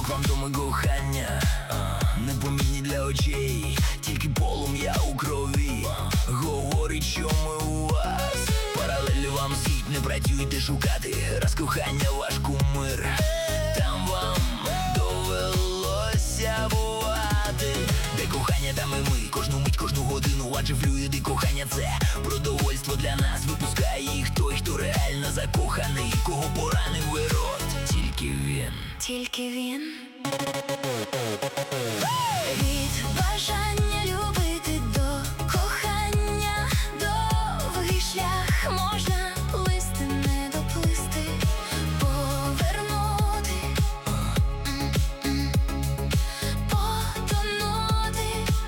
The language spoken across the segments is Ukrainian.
квантуми кохання, непомітні для очей, тільки полум'я у крові говорить, що ми у вас. Паралелі вам світ, не працюйте шукати, раз кохання ваш кумир, там вам довелося бувати. Де кохання, там і ми, кожну мить, кожну годину, адже флюїди кохання це продовольство для нас. Випускає їх той, хто реально закоханий, кого поранив ерот. Тільки він від бажання любити до кохання, довгий шлях, можна плисти, не доплисти, повернути, потонути.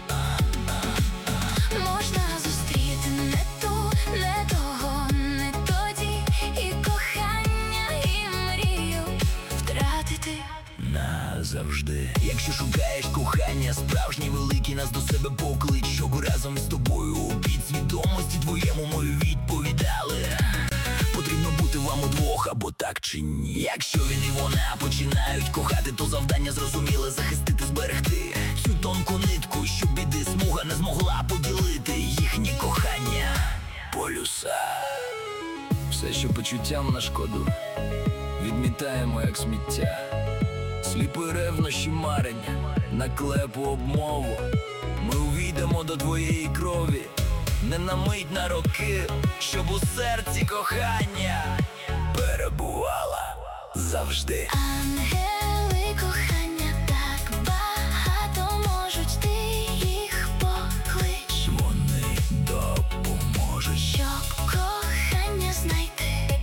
Можна зустріти не ту, не того, не тоді, і кохання, і мрію втратити назавжди. Якщо шукаєш кохання справжнє, велике, нас до себе поклич, щоб разом з тобою у підсвідомості твоєму ми відповідали. Потрібно бути вам удвох, або так чи ні. Якщо він і вона починають кохати, то завдання зрозуміле: захистити, зберегти цю тонку нитку, щоб біди смуга не змогла поділити їхнє кохання. Полюса. Все, що почуттям на шкоду, відмітаємо як сміття. Сліпі ревнощі, марення, наклепу, обмову. Ми увійдемо до твоєї крові, не на мить, на роки, щоб у серці кохання перебувала завжди. Ангели кохання так багато можуть, ти їх поклич, Вони допоможуть, щоб кохання знайти,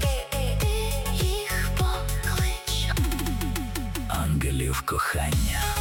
ти їх поклич. ангелів кохання.